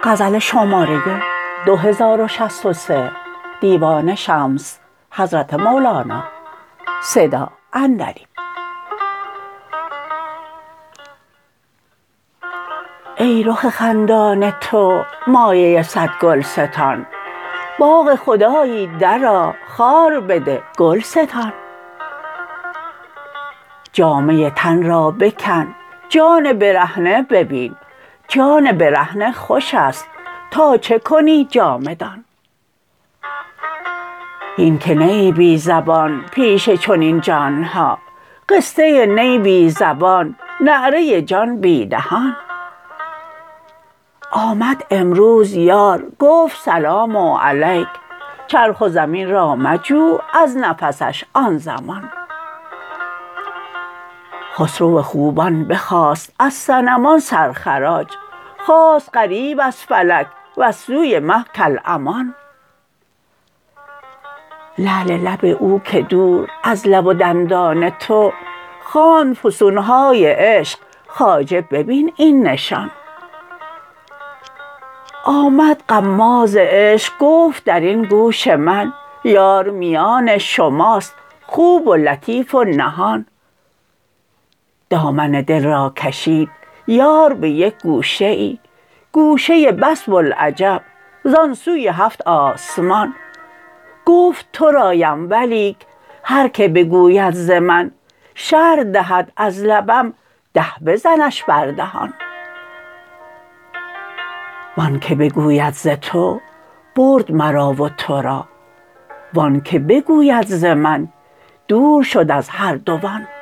ای رخ خندان تو مایه صد گلستان، باغ خدایی درآ خار بده گل ستان. جامه تن را بکن جان برهنه ببین، جان برهنه خوش است تا چه کنی جامه دان. هین که نه ای بی زبان پیش چنین جان ها، قصه نی بی زبان نعره جان بی دهان. آمد امروز یار گفت سلام علیک، چرخ و زمین را مجو از نفسش آن زمان. خسرو خوبان بخواست از صنمان سرخراج، خواست غریو از فلک وز سوی مه کالامان. لعل لب او که دور از لب و دندان تو، خواند فسون های عشق خواجه ببین این نشان. آمد غماز عشق گفت در این گوش من، یار میان شماست خوب و لطیف و نهان. دامن دل را کشید یار به یک گوشه ای، گوشه بس بوالعجب زان سوی هفت آسمان. گفت تو رایم ولیک هر که بگوید ز من، شرح دهد از لبم ده بزنش بر دهان. وان که بگوید ز تو برد مرا و تو را، وان که بگوید ز من دور شد از هر دوان.